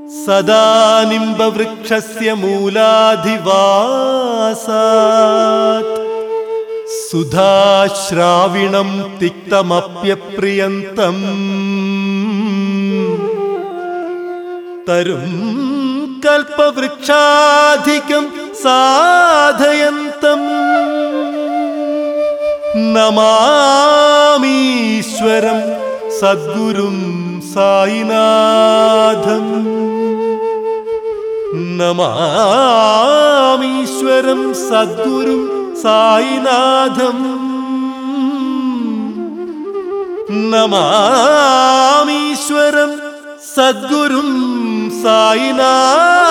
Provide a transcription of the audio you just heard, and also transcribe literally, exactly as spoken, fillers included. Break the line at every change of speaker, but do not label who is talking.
സദാ നിംബവൃക്ഷസ്യ മൂലാധിവാസാത് സുധാശ്രാവിണം തിക്തമപ്യപ്രിയന്തം തരും കൽപവൃക്ഷാധികം സാധയന്തം നമാമീശ്വരം സദ്ഗുരും സായിനാഥം നമാമീശ്വരം സദ്ഗുരും സായിനാഥം നമാമീശ്വരം സദ്ഗുരും സായിനാഥം.